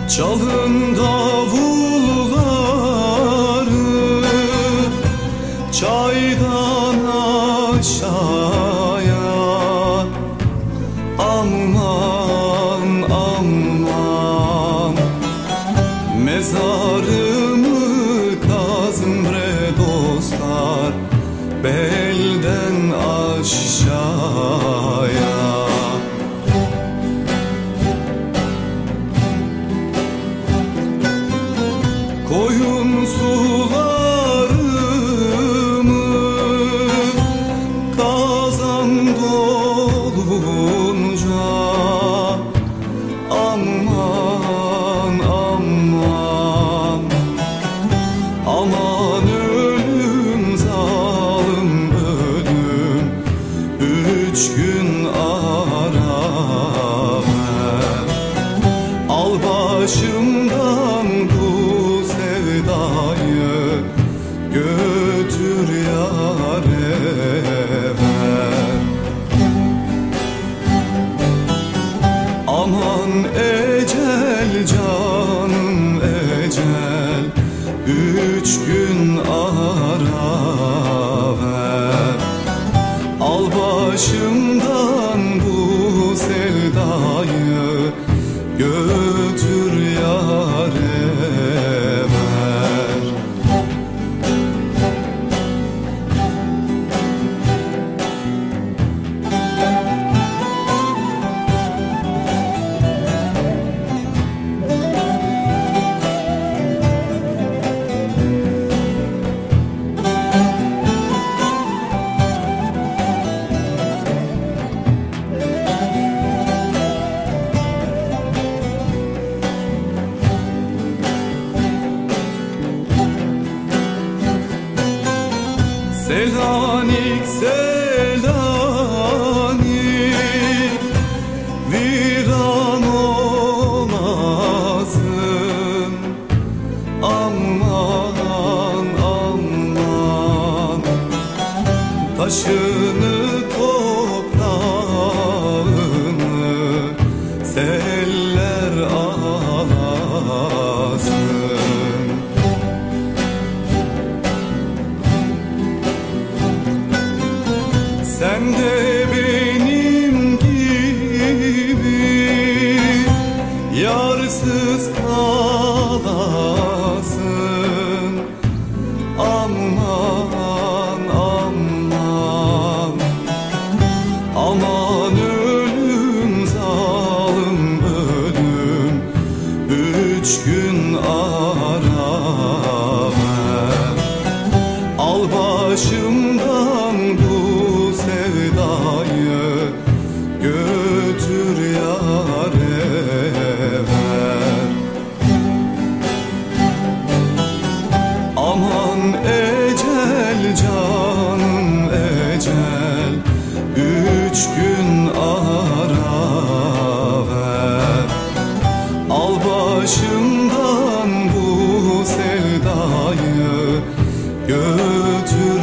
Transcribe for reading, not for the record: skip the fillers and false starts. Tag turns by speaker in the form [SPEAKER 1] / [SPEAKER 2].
[SPEAKER 1] Çalın davulları çaydan aşağıya. Aman aman, mezarımı kazın bre dostlar, belden aşağıya. Koyun sularımı kazan dolunca. Aman aman, aman ölüm zalim ölüm, 3 gün ara ver. Al başımdan bu sevdayı, götür yâre ver. Aman ecel canım ecel, 3 gün ara ver. Al başımdan bu sevdayı, götür yâre ver. Selanik Selanik, viran olasın. Aman aman, taşını toprağını seller alasın. Sen de benim gibi yarsız kalasın. Aman aman, aman ölüm zalim ölüm, 3 gün ara ver. Al başımdan bu sevdayı, götür yâre ver. Aman ecel canım ecel, 3 gün ara ver. Al başımdan bu sevdayı, götür